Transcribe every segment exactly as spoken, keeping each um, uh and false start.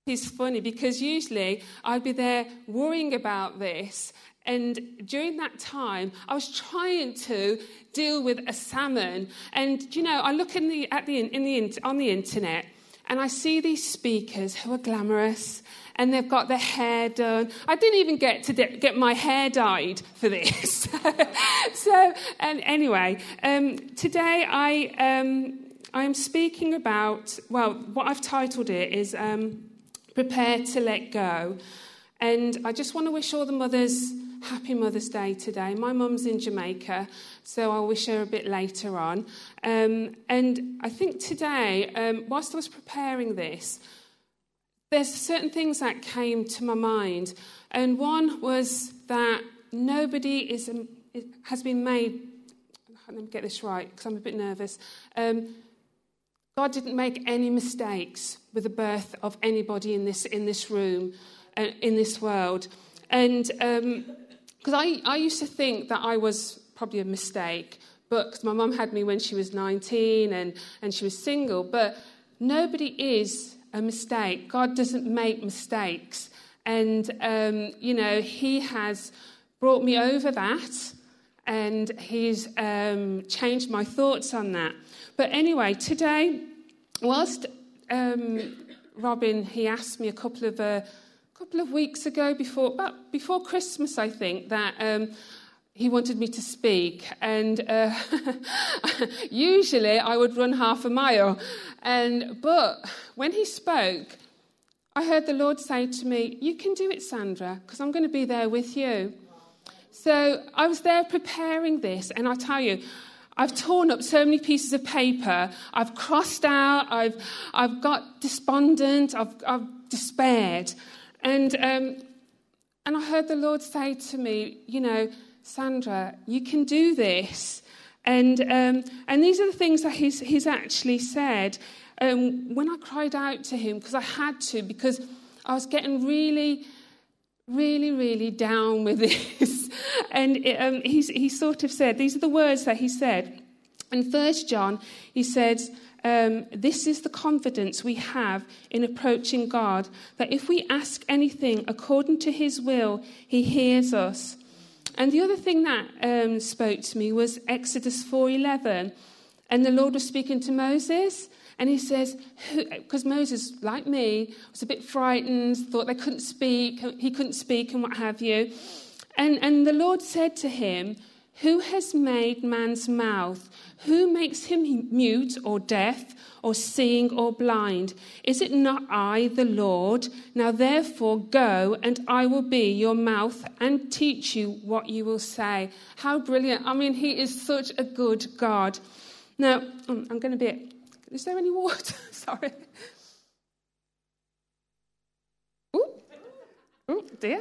It's funny because usually I'd be there worrying about this, and during that time I was trying to deal with a salmon. And you know, I look in the at the in the on the internet, and I see these speakers who are glamorous, and they've got their hair done. I didn't even get to de- get my hair dyed for this. so, and anyway, um, today I um, I am speaking about, well, what I've titled it is um, Prepare to Let Go. And I just want to wish all the mothers happy Mother's Day today. My mum's in Jamaica, so I'll wish her a bit later on. Um, and I think today, um, whilst I was preparing this, there's certain things that came to my mind. And one was that nobody is um, has been made, let me get this right because I'm a bit nervous. Um, God didn't make any mistakes with the birth of anybody in this in this room, uh, in this world. And because um, I, I used to think that I was probably a mistake, but cause my mum had me when she was nineteen and, and she was single. But nobody is a mistake. God doesn't make mistakes. And, um, you know, he has brought me over that, and he's um, changed my thoughts on that. But anyway, today, whilst um, Robin, he asked me a couple of uh, couple of weeks ago, before about before Christmas, I think, that um, he wanted me to speak. And uh, usually I would run half a mile. And but when he spoke, I heard the Lord say to me, "You can do it, Sandra, because I'm going to be there with you." So I was there preparing this, and I tell you, I've torn up so many pieces of paper. I've crossed out. I've I've got despondent. I've I've despaired, and um, and I heard the Lord say to me, you know, Sandra, you can do this, and um, and these are the things that he's he's actually said. Um, when I cried out to him, because I had to, because I was getting really. really, really down with this. And it, um, he's, he sort of said, these are the words that he said. In First John, he said, um, this is the confidence we have in approaching God, that if we ask anything according to his will, he hears us. And the other thing that um, spoke to me was Exodus four eleven. And the Lord was speaking to Moses. And he says, because Moses, like me, was a bit frightened, thought they couldn't speak, he couldn't speak and what have you. And, and the Lord said to him, who has made man's mouth? Who makes him mute or deaf or seeing or blind? Is it not I, the Lord? Now therefore go, and I will be your mouth and teach you what you will say. How brilliant. I mean, he is such a good God. Now, I'm going to be... Is there any water? Sorry. Oh, oh dear.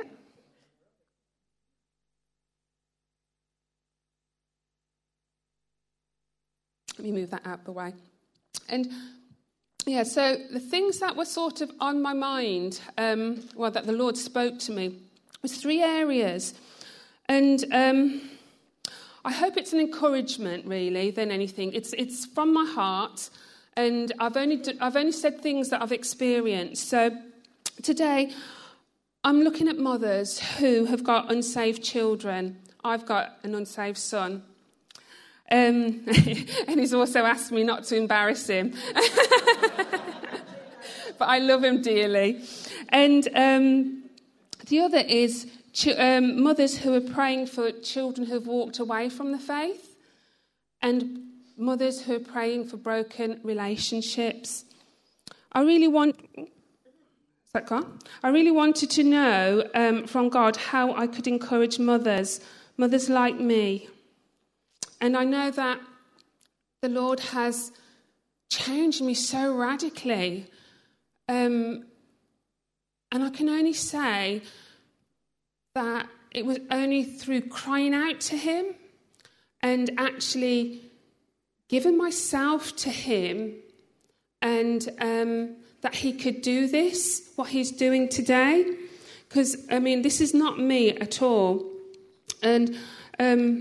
Let me move that out of the way. And yeah, so the things that were sort of on my mind, um, well, that the Lord spoke to me, was three areas. And um, I hope it's an encouragement, really, than anything. It's it's from my heart. And I've only I've only said things that I've experienced. So today, I'm looking at mothers who have got unsaved children. I've got an unsaved son. Um, and he's also asked me not to embarrass him. But I love him dearly. And um, the other is ch- um, mothers who are praying for children who have walked away from the faith. And mothers who are praying for broken relationships. I really want... Is that gone? I really wanted to know um, from God how I could encourage mothers, mothers like me. And I know that the Lord has changed me so radically. Um, and I can only say that it was only through crying out to him and actually giving myself to him, and um, that he could do this, what he's doing today. Because, I mean, this is not me at all. And um,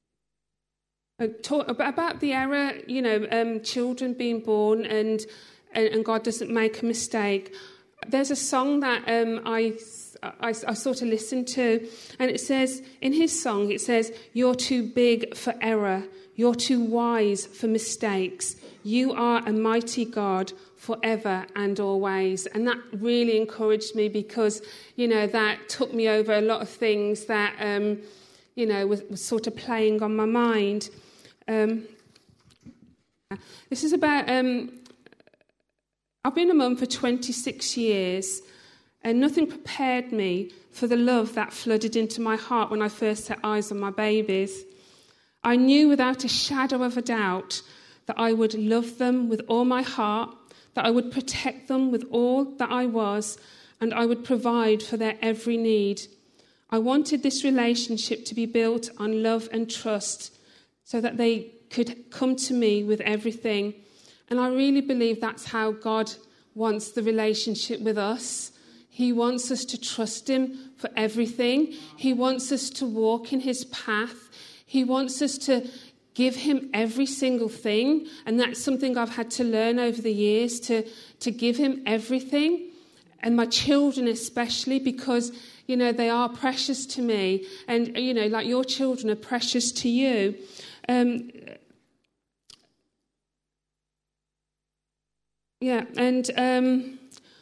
talk about the era, you know, um, children being born, and and, and God doesn't make a mistake. There's a song that um, I, I, I sort of listen to, and it says, in his song, it says, "You're too big for error. You're too wise for mistakes. You are a mighty God forever and always." And that really encouraged me because, you know, that took me over a lot of things that, um, you know, was, was sort of playing on my mind. Um, this is about, um, I've been a mum for twenty-six years, and nothing prepared me for the love that flooded into my heart when I first set eyes on my babies. I knew without a shadow of a doubt that I would love them with all my heart, that I would protect them with all that I was, and I would provide for their every need. I wanted this relationship to be built on love and trust so that they could come to me with everything. And I really believe that's how God wants the relationship with us. He wants us to trust him for everything. He wants us to walk in his path. He wants us to give him every single thing. And that's something I've had to learn over the years, to, to give him everything. And my children especially, because, you know, they are precious to me. And, you know, like your children are precious to you. Um, yeah, and um,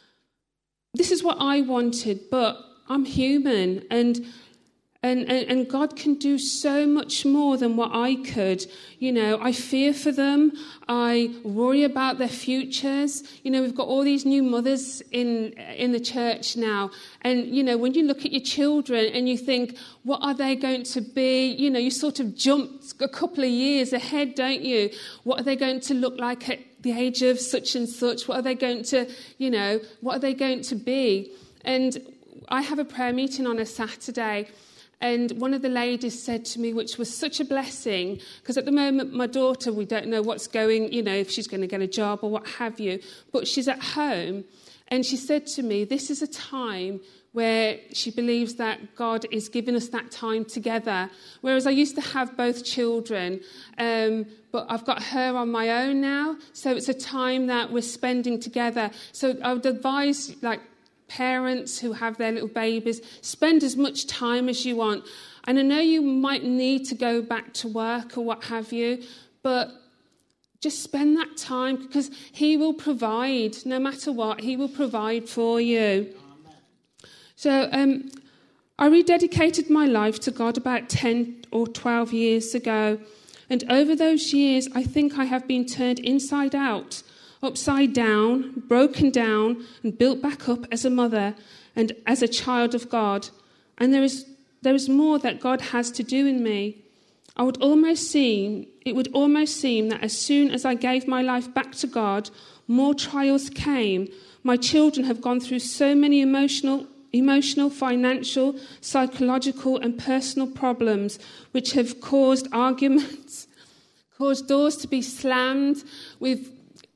this is what I wanted, but I'm human, and And, and and God can do so much more than what I could. You know, I fear for them. I worry about their futures. You know, we've got all these new mothers in in the church now. And, you know, when you look at your children and you think, what are they going to be? You know, you sort of jump a couple of years ahead, don't you? What are they going to look like at the age of such and such? What are they going to, you know, what are they going to be? And I have a prayer meeting on a Saturday. And one of the ladies said to me, which was such a blessing, because at the moment my daughter, we don't know what's going, you know, if she's going to get a job or what have you, but she's at home. And she said to me, this is a time where she believes that God is giving us that time together. Whereas I used to have both children, um, but I've got her on my own now. So it's a time that we're spending together. So I would advise, like, parents who have their little babies, spend as much time as you want. And I know you might need to go back to work or what have you, but just spend that time, because he will provide. No matter what, he will provide for you. Amen. So um, I rededicated my life to God about ten or twelve years ago. And over those years, I think I have been turned inside out, upside down, broken down, and built back up as a mother and as a child of God. And there is there is more that God has to do in me. I would almost seem, it would almost seem that as soon as I gave my life back to God, more trials came. My children have gone through so many emotional, emotional, financial, psychological, and personal problems, which have caused arguments, caused doors to be slammed. We've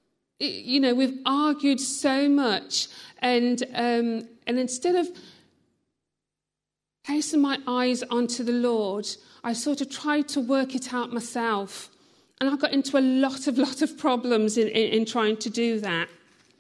You know, we've argued so much, and um, and instead of placing my eyes onto the Lord, I sort of tried to work it out myself, and I got into a lot of lot of problems in, in, in trying to do that.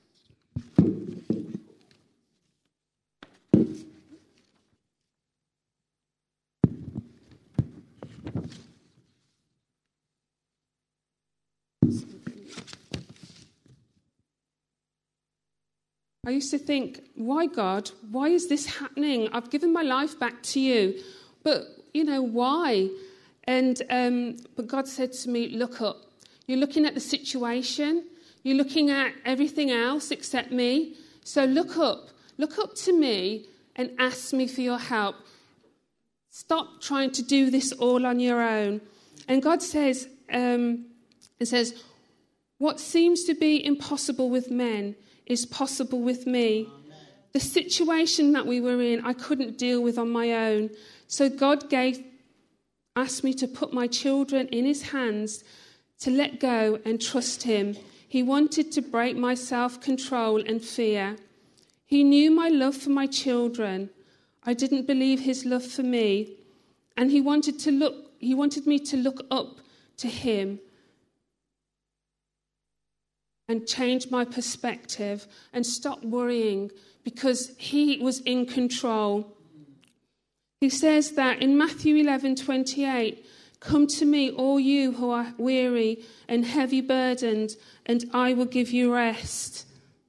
I used to think, why, God? Why is this happening? I've given my life back to you. But, you know, why? And um, but God said to me, look up. You're looking at the situation. You're looking at everything else except me. So look up. Look up to me and ask me for your help. Stop trying to do this all on your own. And God says, um, it says, what seems to be impossible with men is possible with me. Amen. The situation that we were in, I couldn't deal with on my own. So God gave, asked me to put my children in his hands, to let go and trust him. He wanted to break my self-control and fear. He knew my love for my children. I didn't believe his love for me. And he wanted to look, he wanted me to look up to him. and change my perspective and stop worrying, because he was in control. He says that in Matthew eleven twenty-eight, "Come to me, all you who are weary and heavy burdened, and I will give you rest."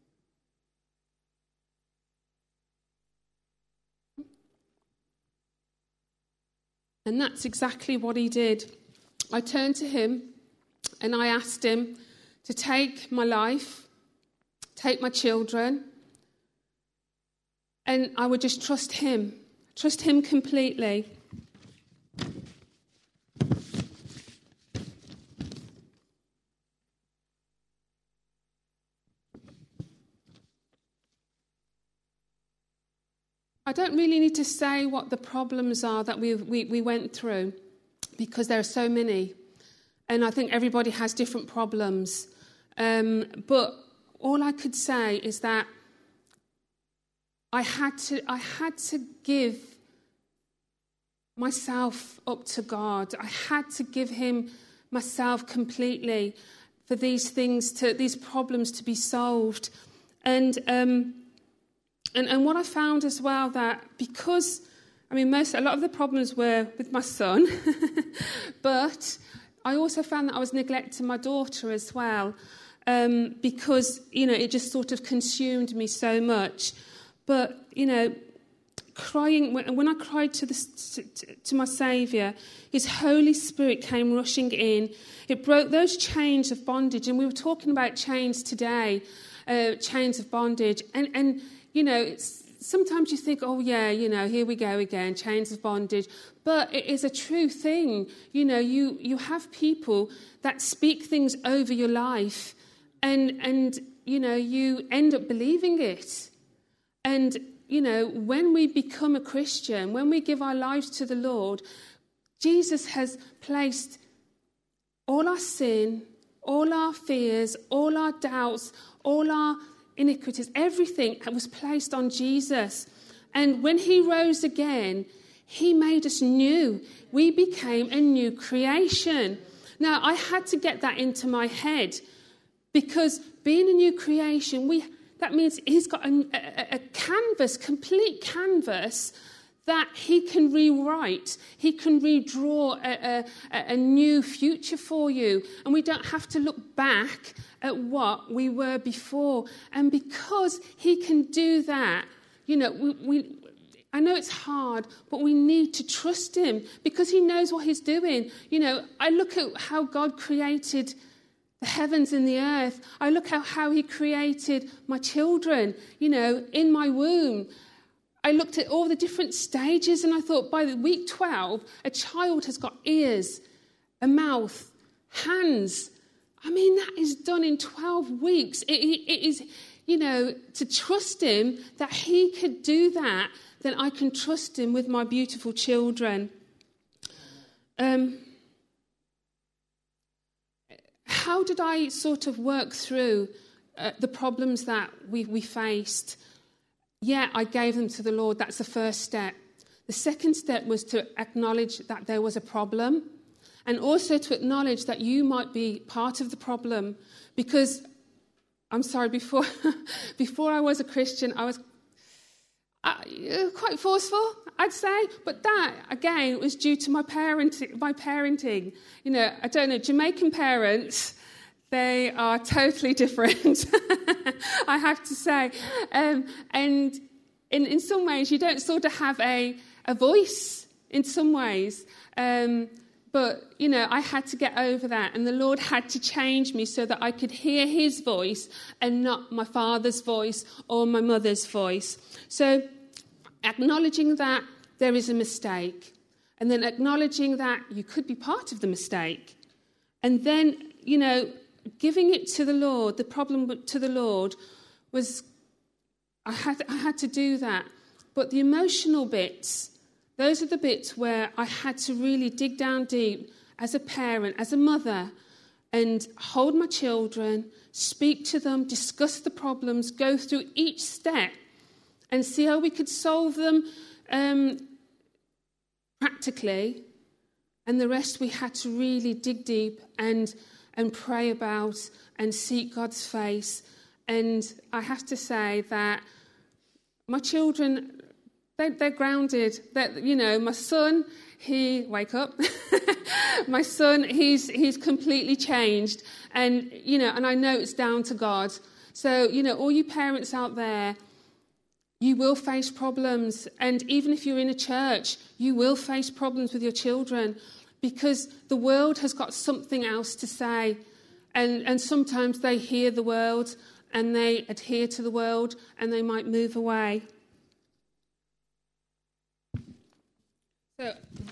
And that's exactly what he did. I turned to him and I asked him to take my life, take my children, and I would just trust him, trust him completely. I don't really need to say what the problems are that we, we, we went through, because there are so many. And I think everybody has different problems. Um, but all I could say is that I had to, I had to give myself up to God. I had to give him myself completely for these things, to these problems to be solved. And um, and and what I found as well, that because, I mean, most a lot of the problems were with my son, but I also found that I was neglecting my daughter as well, um, because, you know, it just sort of consumed me so much. But, you know, crying, when I cried to, the, to, to my Saviour, his Holy Spirit came rushing in. It broke those chains of bondage. And we were talking about chains today, uh, chains of bondage. And, and you know, it's, sometimes you think, oh, yeah, you know, here we go again, chains of bondage. But it is a true thing. You know, you, you have people that speak things over your life, and, and, you know, you end up believing it. And, you know, when we become a Christian, when we give our lives to the Lord, Jesus has placed all our sin, all our fears, all our doubts, all our iniquities, everything was placed on Jesus. And when he rose again, he made us new. We became a new creation. Now, I had to get that into my head, because being a new creation, we that means he's got a, a, a canvas, complete canvas, that he can rewrite. He can redraw a, a, a new future for you. And we don't have to look back at what we were before. And because he can do that, you know, we, we I know it's hard, but we need to trust him, because he knows what he's doing. You know, I look at how God created the heavens and the earth. I look at how he created my children, you know, in my womb. I looked at all the different stages, and I thought, by the week twelve, a child has got ears, a mouth, hands. I mean, that is done in twelve weeks. It, it, it is, you know, to trust him that he could do that, then I can trust him with my beautiful children. Um, how did I sort of work through uh, the problems that we, we faced? Yeah, I gave them to the Lord. That's the first step. The second step was to acknowledge that there was a problem, and also to acknowledge that you might be part of the problem. Because, I'm sorry, before before I was a Christian, I was uh, quite forceful, I'd say. But that, again, was due to my parenting. My parenting. You know, I don't know, Jamaican parents, they are totally different, I have to say. Um, and in, in some ways, you don't sort of have a, a voice in some ways. Um, but, you know, I had to get over that. And the Lord had to change me so that I could hear his voice and not my father's voice or my mother's voice. So acknowledging that there is a mistake, and then acknowledging that you could be part of the mistake. And then, you know, giving it to the Lord, the problem to the Lord was, I had, I had to do that. But the emotional bits, those are the bits where I had to really dig down deep as a parent, as a mother, and hold my children, speak to them, discuss the problems, go through each step and see how we could solve them um, practically. And the rest we had to really dig deep and and pray about and seek God's face. And I have to say that my children, they're, they're grounded. That you know, my son, he wake up. My son, he's he's completely changed, and you know, and I know it's down to God. So you know, all you parents out there, you will face problems, and even if you're in a church, you will face problems with your children, because the world has got something else to say, and and sometimes they hear the world and they adhere to the world, and they might move away. So.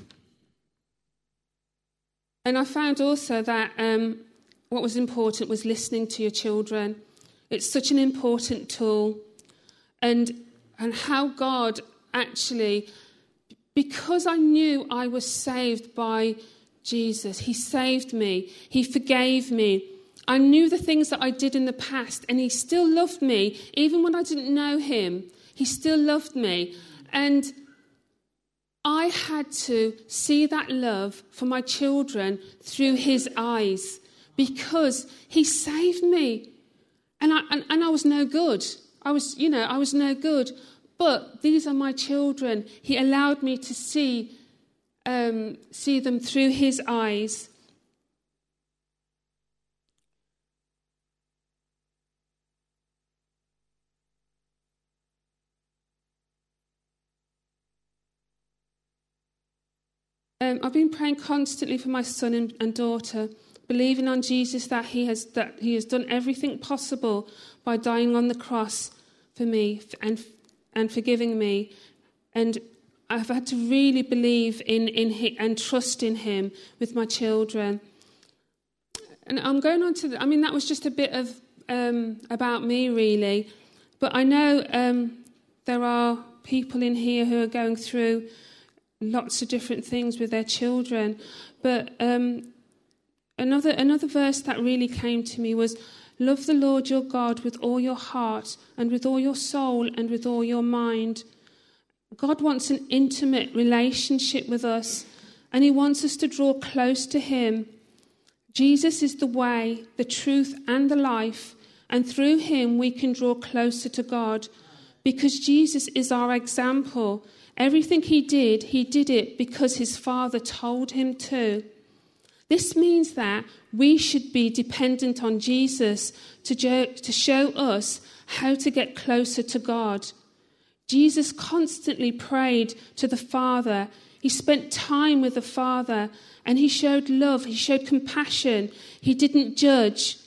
And I found also that um, what was important was listening to your children. It's such an important tool. And and how God actually, because I knew I was saved by Jesus, he saved me, he forgave me. I knew the things that I did in the past, and he still loved me. Even when I didn't know him, he still loved me. And I had to see that love for my children through his eyes, because he saved me. And I, and, and I was no good. I was, you know, I was no good. But these are my children. He allowed me to see, um, see them through his eyes. Um, I've been praying constantly for my son and, and daughter, believing on Jesus that he has that he has done everything possible by dying on the cross for me and and forgiving me, and I've had to really believe in in him and trust in him with my children. And I'm going on to the, I mean that was just a bit of um, about me really, but I know um, there are people in here who are going through lots of different things with their children. But um, another another verse that really came to me was, love the Lord your God with all your heart and with all your soul and with all your mind. God wants an intimate relationship with us, and he wants us to draw close to him. Jesus is the way, the truth and the life, and through him we can draw closer to God, because Jesus is our example. Everything he did, he did it because his Father told him to. This means that we should be dependent on Jesus to, jo- to show us how to get closer to God. Jesus constantly prayed to the Father. He spent time with the Father, and he showed love, he showed compassion. He didn't judge.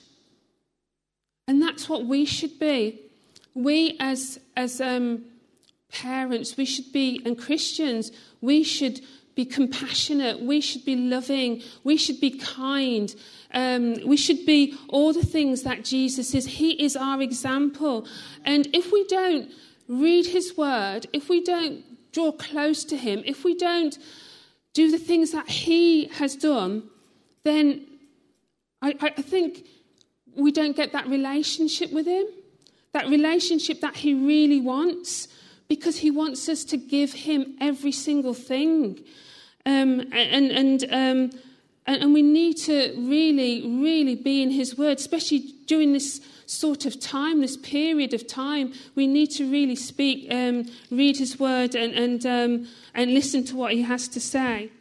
And that's what we should be. We as as um parents, we should be, and Christians, we should be compassionate, we should be loving, we should be kind, um, we should be all the things that Jesus is. He is our example. And if we don't read his word, if we don't draw close to him, if we don't do the things that he has done, then I, I think we don't get that relationship with him, that relationship that he really wants. Because he wants us to give him every single thing. Um, and, and, um, and we need to really, really be in his word, especially during this sort of time, this period of time. We need to really speak, um, read his word and, and, um, and listen to what he has to say.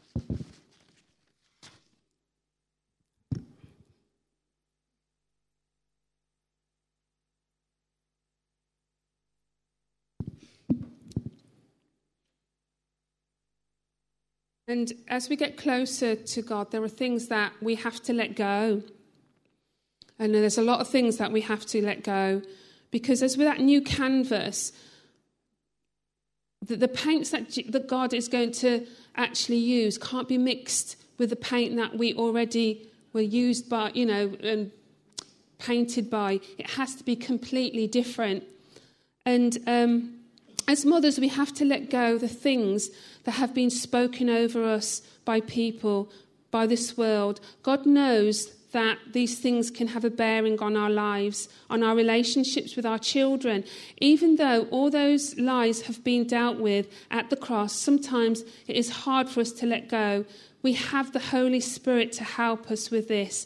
And as we get closer to God, there are things that we have to let go. And there's a lot of things that we have to let go. Because as with that new canvas, the, the paints that, that God is going to actually use can't be mixed with the paint that we already were used by, you know, and painted by. It has to be completely different. And um, as mothers, we have to let go the things that have been spoken over us by people, by this world. God knows that these things can have a bearing on our lives, on our relationships with our children. Even though all those lies have been dealt with at the cross, sometimes it is hard for us to let go. We have the Holy Spirit to help us with this.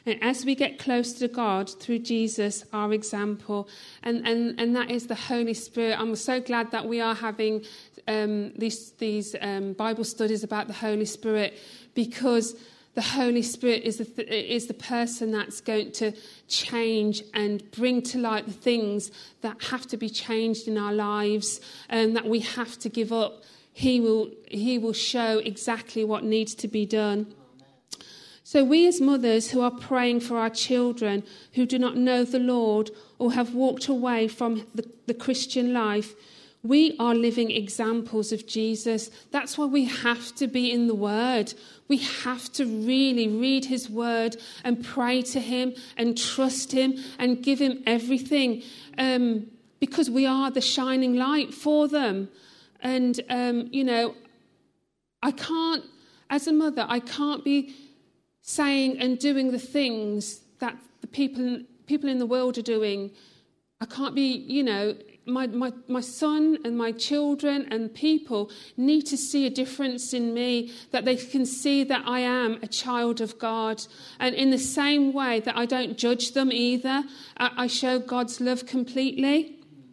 And as we get closer to God through Jesus, our example, and, and, and that is the Holy Spirit. I'm so glad that we are having um, these, these um, Bible studies about the Holy Spirit, because the Holy Spirit is the, th- is the person that's going to change and bring to light the things that have to be changed in our lives and that we have to give up. He will, he will show exactly what needs to be done. So we as mothers who are praying for our children who do not know the Lord or have walked away from the, the Christian life, we are living examples of Jesus. That's why we have to be in the Word. We have to really read his Word and pray to him and trust him and give him everything, um, because we are the shining light for them. And, um, you know, I can't, as a mother, I can't be saying and doing the things that the people people in the world are doing. I can't be, you know, my, my, my son and my children and people need to see a difference in me, that they can see that I am a child of God. And in the same way that I don't judge them either, I, I show God's love completely.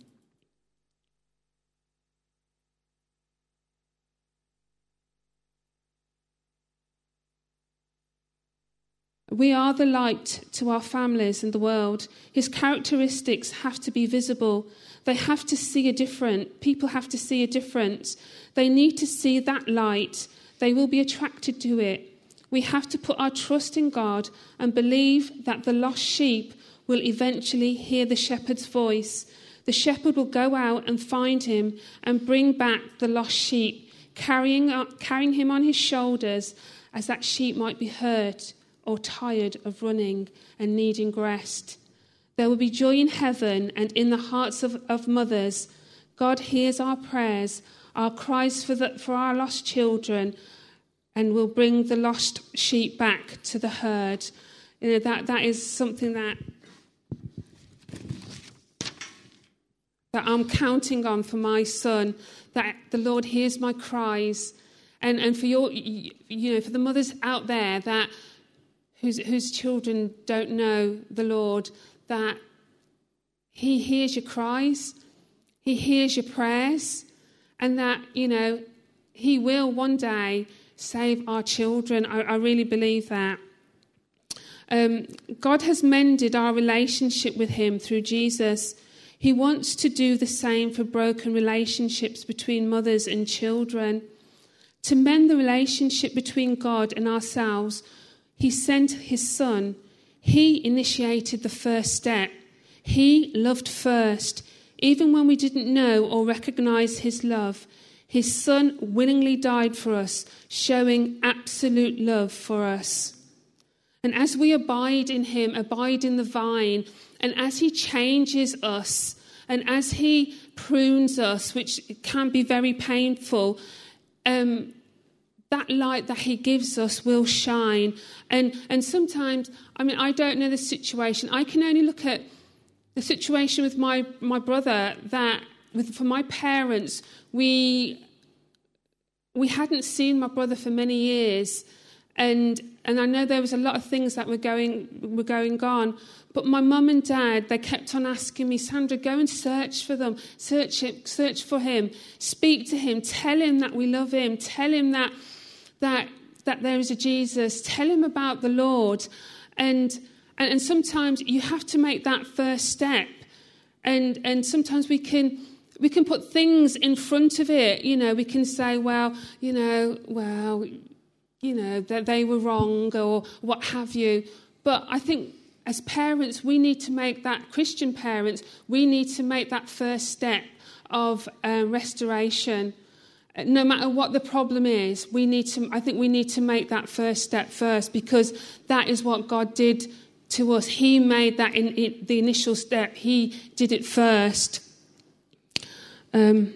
We are the light to our families and the world. His characteristics have to be visible. They have to see a difference. People have to see a difference. They need to see that light. They will be attracted to it. We have to put our trust in God and believe that the lost sheep will eventually hear the shepherd's voice. The shepherd will go out and find him and bring back the lost sheep, carrying, up, carrying him on his shoulders, as that sheep might be hurt or tired of running and needing rest. There will be joy in heaven and in the hearts of, of mothers. God hears our prayers, our cries for, the, for our lost children, and will bring the lost sheep back to the herd. You know, that, that is something that, that I'm counting on for my son, that the Lord hears my cries. And, and for your, you know, for the mothers out there that Whose, whose children don't know the Lord, that he hears your cries, he hears your prayers, and that, you know, he will one day save our children. I, I really believe that. Um, God has mended our relationship with him through Jesus. He wants to do the same for broken relationships between mothers and children. To mend the relationship between God and ourselves, he sent his son. He initiated the first step. He loved first. Even when we didn't know or recognize his love, his son willingly died for us, showing absolute love for us. And as we abide in him, abide in the vine, and as he changes us, and as he prunes us, which can be very painful, um, that light that he gives us will shine. And and sometimes, I mean, I don't know the situation. I can only look at the situation with my, my brother, that with for my parents, we we hadn't seen my brother for many years. And and I know there was a lot of things that were going were going on. But my mum and dad, they kept on asking me, Sandra, go and search for them. Search him, search for him. Speak to him. Tell him that we love him. Tell him that that that there is a Jesus. Tell him about the Lord. And and, and sometimes you have to make that first step. And and sometimes we can we can put things in front of it. You know, we can say, well, you know, well, you know, that they were wrong or what have you. But I think as parents, we need to make that, Christian parents, we need to make that first step of uh, restoration. No matter what the problem is, we need to. I think we need to make that first step first, because that is what God did to us. He made that in, in the initial step. He did it first. Um,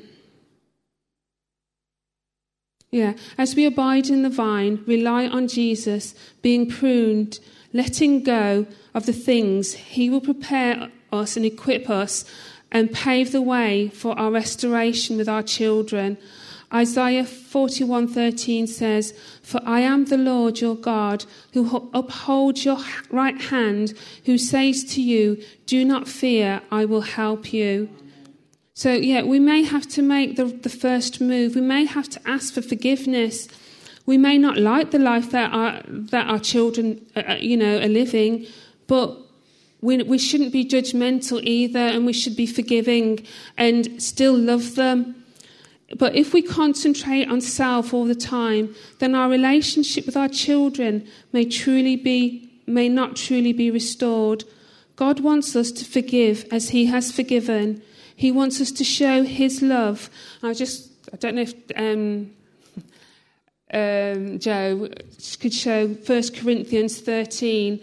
yeah, as we abide in the vine, rely on Jesus, being pruned, letting go of the things, he will prepare us and equip us and pave the way for our restoration with our children. Isaiah forty-one thirteen says, "For I am the Lord your God, who upholds your right hand, who says to you, do not fear, I will help you." So, yeah, we may have to make the, the first move. We may have to ask for forgiveness. We may not like the life that our, that our children, uh, you know, are living, but we, we shouldn't be judgmental either, and we should be forgiving and still love them. But if we concentrate on self all the time, then our relationship with our children may truly be, may not truly be restored. God wants us to forgive as he has forgiven. He wants us to show his love. I just, I don't know if um, um, Joe could show First Corinthians thirteen,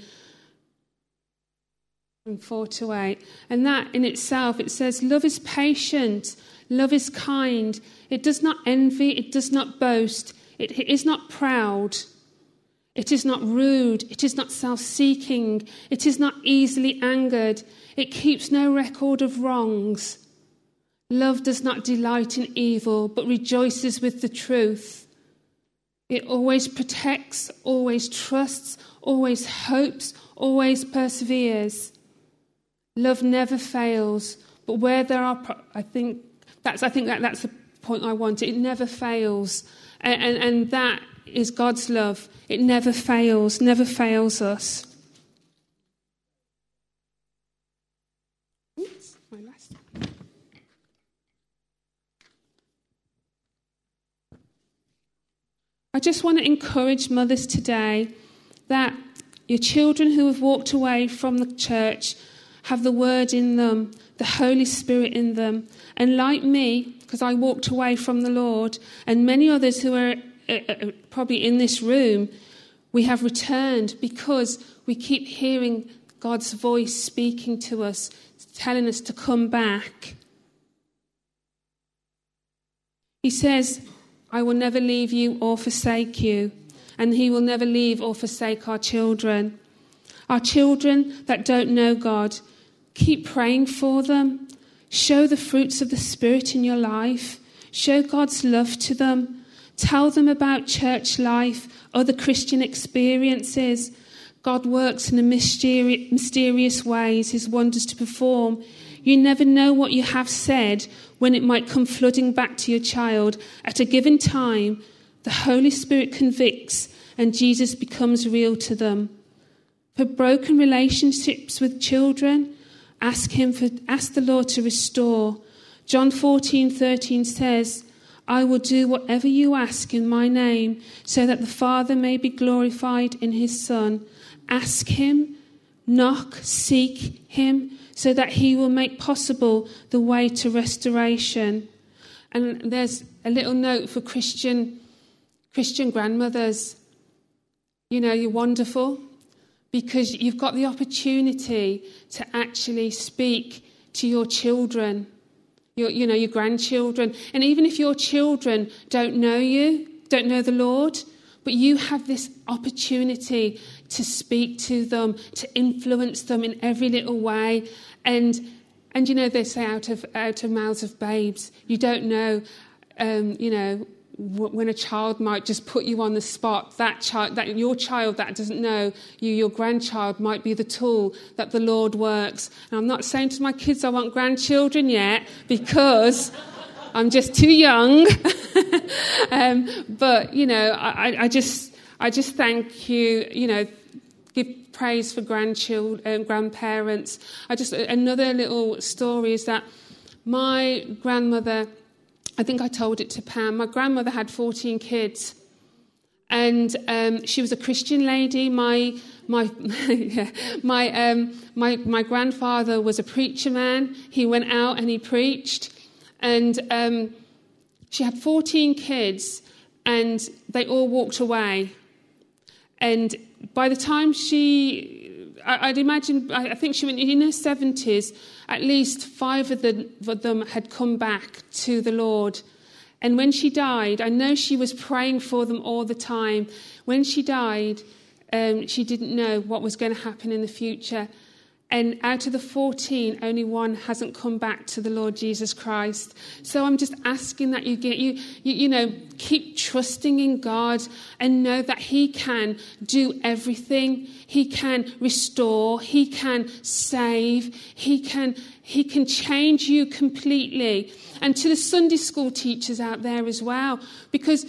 from four to eight. And that in itself, it says, love is patient, love is kind. It does not envy, it does not boast, it, it is not proud, it is not rude, it is not self-seeking, it is not easily angered, it keeps no record of wrongs. Love does not delight in evil, but rejoices with the truth. It always protects, always trusts, always hopes, always perseveres. Love never fails, but where there are, pro- I think that's, I think that that's the point I want. It never fails, and, and and that is God's love. It never fails, never fails us. Oops, my last. I just want to encourage mothers today that your children who have walked away from the church have the word in them, the Holy Spirit in them. And like me, because I walked away from the Lord, and many others who are uh, uh, probably in this room, we have returned because we keep hearing God's voice speaking to us, telling us to come back. He says, I will never leave you or forsake you, and he will never leave or forsake our children. Our children that don't know God, keep praying for them. Show the fruits of the Spirit in your life. Show God's love to them. Tell them about church life, other Christian experiences. God works in a mysteri- mysterious ways, his wonders to perform. You never know what you have said when it might come flooding back to your child. At a given time, the Holy Spirit convicts and Jesus becomes real to them. For broken relationships with children, ask him for, ask the Lord to restore. John fourteen thirteen says, I will do whatever you ask in my name, so that the Father may be glorified in his Son. Ask him, knock, seek him, so that he will make possible the way to restoration. And there's a little note for Christian, Christian grandmothers. You know, you're wonderful, because you've got the opportunity to actually speak to your children, your, you know, your grandchildren. And even if your children don't know you, don't know the Lord, but you have this opportunity to speak to them, to influence them in every little way. And, and you know, they say out of out of mouths of babes, you don't know, um, you know, when a child might just put you on the spot, that child, that your child that doesn't know you, your grandchild might be the tool that the Lord works. And I'm not saying to my kids I want grandchildren yet, because I'm just too young. um, but you know, I, I just, I just thank you. You know, give praise for grandchildren, um, grandparents. I just another little story is that my grandmother, I think I told it to Pam. My grandmother had fourteen kids, and um, she was a Christian lady. My my yeah, my um, my my grandfather was a preacher man. He went out and he preached, and um, she had fourteen kids, and they all walked away. And by the time she, I, I'd imagine, I, I think she went in her seventies. At least five of, the, of them had come back to the Lord. And when she died, I know she was praying for them all the time. When she died, um, she didn't know what was going to happen in the future. And out of the fourteen, only one hasn't come back to the Lord Jesus Christ. So I'm just asking that you get you, you, you know, keep trusting in God and know that He can do everything. He can restore. He can save. He can He can change you completely. And to the Sunday school teachers out there as well, because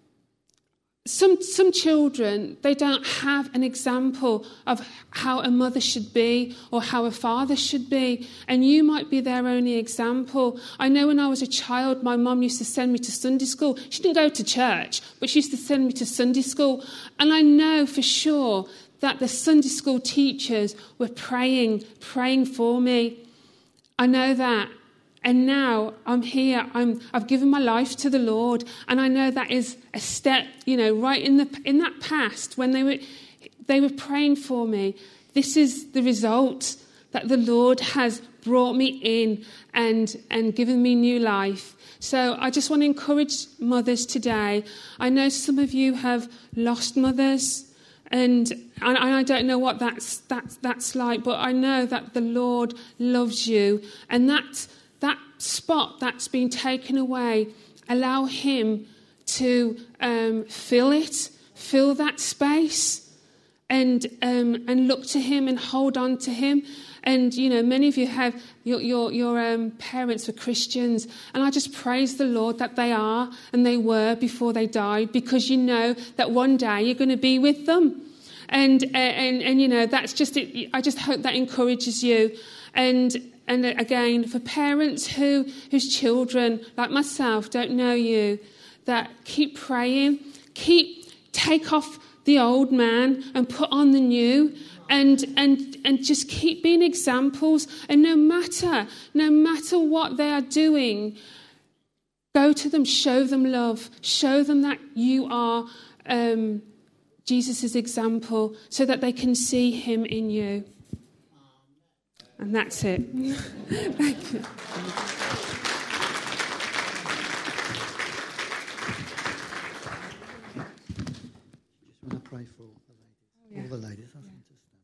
Some some children, they don't have an example of how a mother should be or how a father should be. And you might be their only example. I know when I was a child, my mum used to send me to Sunday school. She didn't go to church, but she used to send me to Sunday school. And I know for sure that the Sunday school teachers were praying, praying for me. I know that. And now I'm here. I'm, I've given my life to the Lord, and I know that is a step, you know, right in the in that past when they were they were praying for me. This is the result that the Lord has brought me in and and given me new life. So I just want to encourage mothers today. I know some of you have lost mothers, and and I don't know what that's that's that's like, but I know that the Lord loves you, and that's. That spot that's been taken away, allow Him to um, fill it, fill that space, and um, and look to Him and hold on to Him. And you know, many of you have your your, your um, parents were Christians, and I just praise the Lord that they are and they were before they died, because you know that one day you're going to be with them, and and and you know that's just it. I just hope that encourages you, and. And again, for parents who whose children, like myself, don't know you, that keep praying, keep take off the old man and put on the new, and and and just keep being examples. And no matter, no matter what they are doing, go to them, show them love, show them that you are um, Jesus' example, so that they can see Him in you. And that's it. Thank you. Just want to pray for all the ladies. All the ladies. I think just